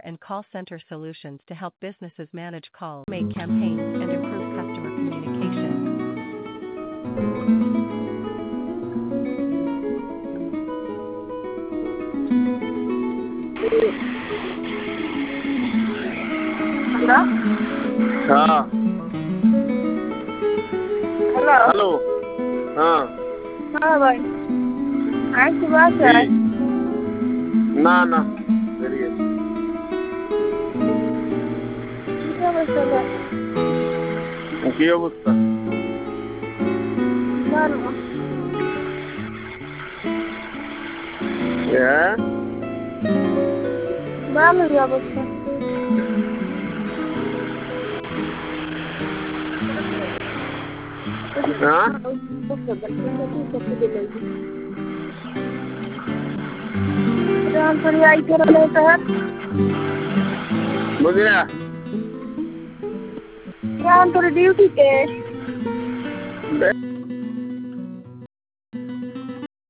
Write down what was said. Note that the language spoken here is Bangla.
and call center solutions to help businesses manage calls, make campaigns, and improve customer communication. Hello? हाँ Hello? हेलो हाँ हाँ भाई आज की बात है जी ना ना करिए क्या बचेगा কি অবস্থা ভালো হ্যাঁ ভালোই অবস্থা হ্যাঁ रामपुरी आई के रहते हैं বুঝলা रामपुरी ड्यूटी पे